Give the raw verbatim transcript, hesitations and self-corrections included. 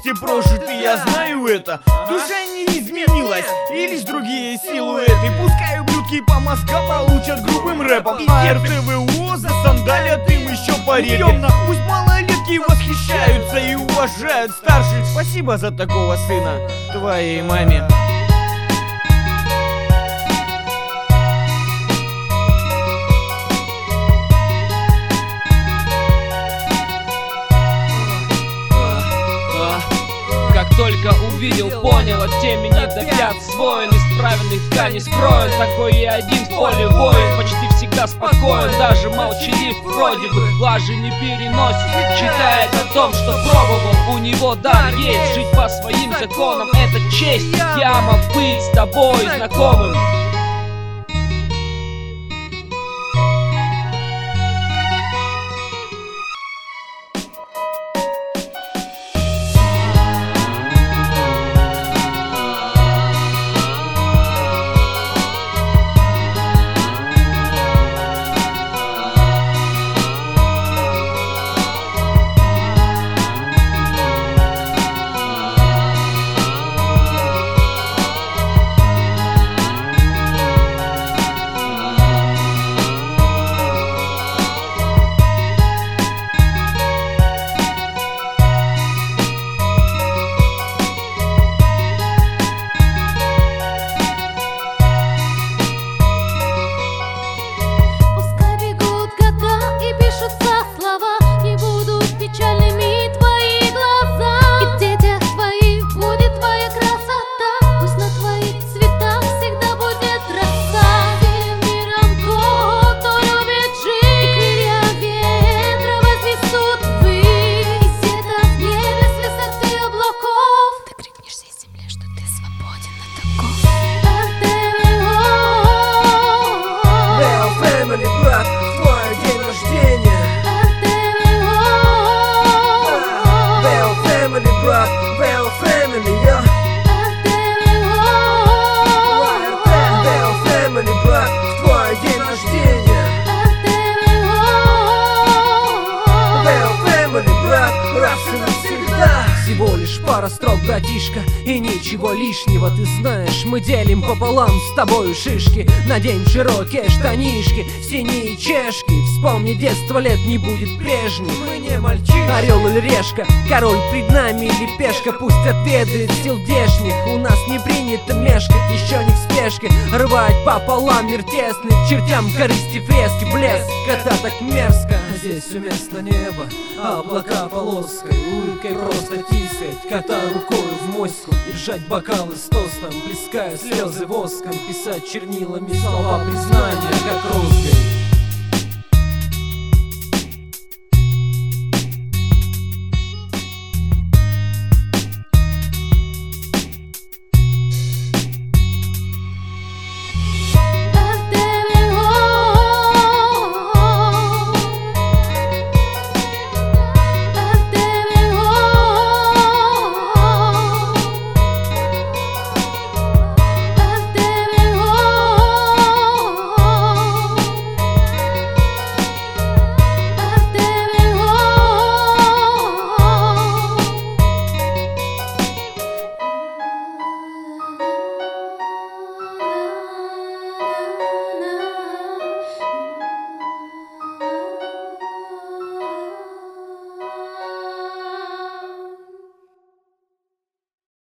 вместе прожиты, я знаю это. Душа не изменилась, и лишь другие силуэты. Пускай ублюдки по мозгам получат грубым рэпом, и эр тэ вэ о засандалят им еще по репе. Пусть малолетки восхищаются и уважают старших. Спасибо за такого сына твоей маме. Только увидел, понял, от темени до пят своен, из правильных тканей скроен. Такой я один в поле воин, почти всегда спокоен, даже молчалив вроде бы, лажи не переносит. Читает о том, что пробовал, у него дар есть. Жить по своим законам — это честь. Я мог быть с тобой знакомым. Всего лишь пара строк, братишка, и ничего лишнего. Ты знаешь, мы делим пополам с тобою шишки. Надень широкие штанишки, синие чешки. Вспомни, детство лет не будет прежним. Мы не мальчишки. Орел или решка, король пред нами или пешка. Пусть отведает сил дешних. У нас не принято мешкать, еще не в спешке. Рвать пополам мир тесный, к чертям корысти фрески. Блеск, кота так мерзко. А здесь вместо неба облака полоской. Улыбкой просто тискать кота рукою в моську. Держать бокалы с тостом, плеская слезы воском. Писать чернилами слова признания, как розгой.